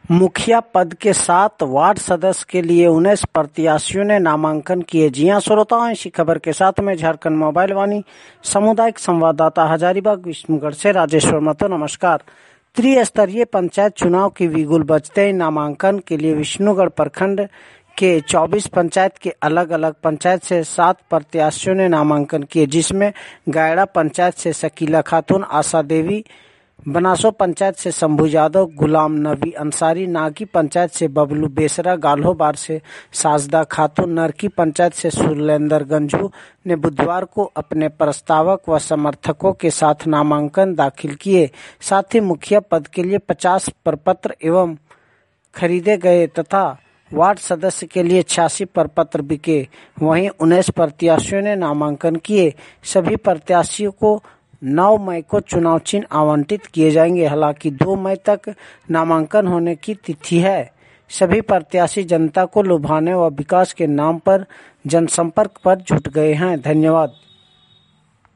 मुखिया पद के 7 वार्ड सदस्य के लिए 19 प्रत्याशियों ने नामांकन किए। जी हां श्रोताओं, इसी खबर के साथ में झारखंड मोबाइल वाणी सामुदायिक संवाददाता हजारीबाग विष्णुगढ़ से राजेश्वर महतो। नमस्कार। त्रिस्तरीय पंचायत चुनाव की बिगुल बजते ही नामांकन के लिए विष्णुगढ़ प्रखंड के 24 पंचायत के अलग अलग पंचायत से 7 प्रत्याशियों ने नामांकन किए, जिसमें गायड़ा पंचायत से शकीला खातून, आशा देवी, बनासो पंचायत से शंभू यादव, गुलाम नबी अंसारी, नागी पंचायत से बबलू बेसरा, गाल्होबार से साजदा खातून, नरकी पंचायत से सुरेंद्र गंजू ने बुधवार को अपने प्रस्तावक व समर्थकों के साथ नामांकन दाखिल किए। साथ ही मुखिया पद के लिए 50 प्रपत्र एवं खरीदे गए तथा वार्ड सदस्य के लिए 86 प्रपत्र बिके। वहीं 19 प्रत्याशियों ने नामांकन किए। सभी प्रत्याशियों को 9 मई को चुनाव चिन्ह आवंटित किए जाएंगे। हालांकि 2 मई तक नामांकन होने की तिथि है। सभी प्रत्याशी जनता को लुभाने व विकास के नाम पर जनसंपर्क पर जुट गए हैं। धन्यवाद।